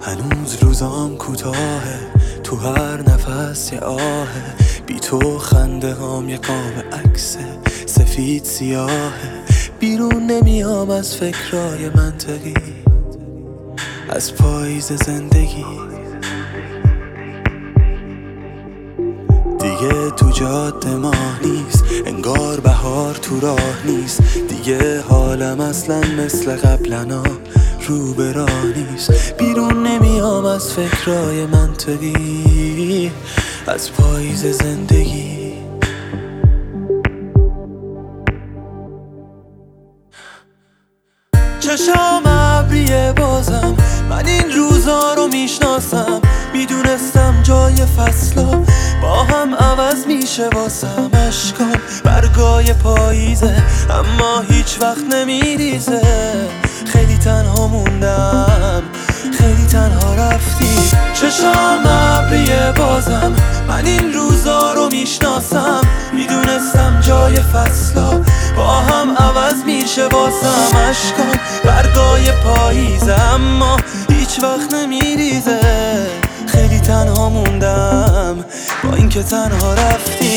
هنوز روزام کوتاهه، تو هر نفس یه آهه، بی تو خنده هام یه قاب عکس سفید سیاهه. بیرون نمیام از فکرای منطقی، از پاییز زندگی. دیگه تو جاده ماه نیست، انگار بهار تو راه نیست. دیگه حالم اصلا مثل قبلنا رو به راه نیست. بیرون نمیام از فکرای منطقی، از پاییز زندگی. چشام ابریه بازم، من این روزا رو میشناسم. میدونستم جای فصلا با هم عوض میشه واسم. اشکام برگای پاییزه اما هیچ وقت نمیریزه. خیلی تنها موندم، خیلی تنها رفتی. چشام ابریه بازم، من این روزا رو میشناسم. میدونستم جای فصلا با هم عوض میشه واسم. اشکام برگای پاییزه اما هیچ وقت نمیریزه. خیلی تنها موندم با اینکه تنها رفتی.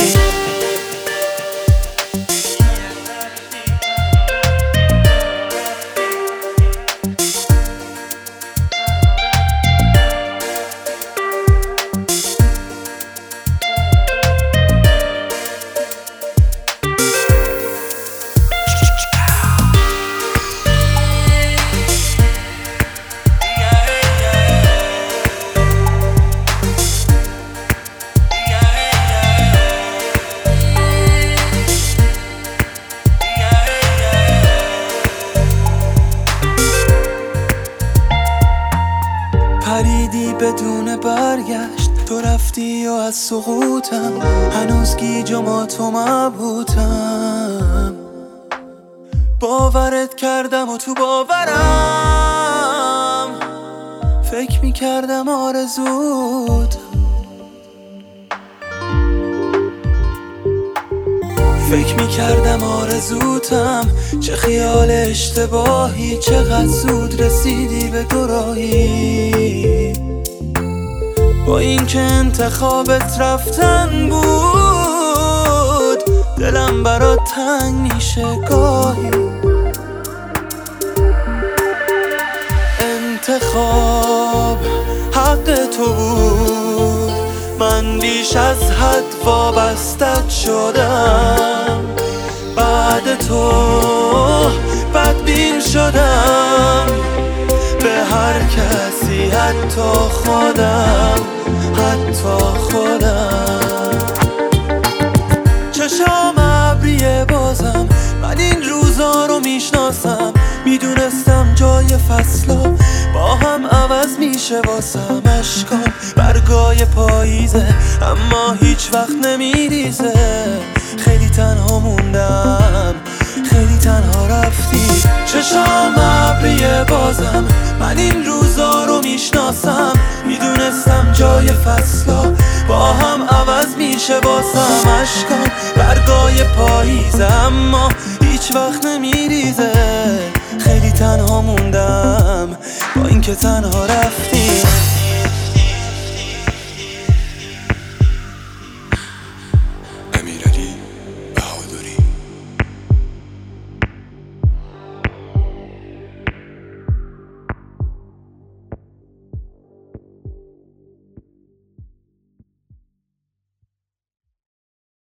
پریدی بدون برگشت، تو رفتی و از سقوطم هنوز گیج و ماتم مبهوتم. باورت کردم و تو باورم فکر میکردم آرزوت. فکر میکردم آرزوتم، چه خیال اشتباهی. چقدر زود رسیدی به دوراهی. با اینکه انتخابت رفتن بود، دلم برات تنگ میشه گاهی. انتخاب حق تو بود، من بیش از حد وابستت شدم. بعد تو بدبین شدم به هر کسی، حتی خودم، حتی خودم. چشام ابریه بازم، من این روزا رو میشناسم. میدونستم جای فصلا با هم عوض میشه واسم. اشکام برگای پاییزه اما هیچ وقت نمیریزه. خیلی تنها موندم، خیلی تنها رفتی. چشام ابریه بازم، من این روزا رو میشناسم. میدونستم جای فصلا با هم عوض میشه واسم. اشکام برگای پاییزه اما هیچ وقت نمیریزه. خیلی تنها موندم با اینکه تنها رفتی.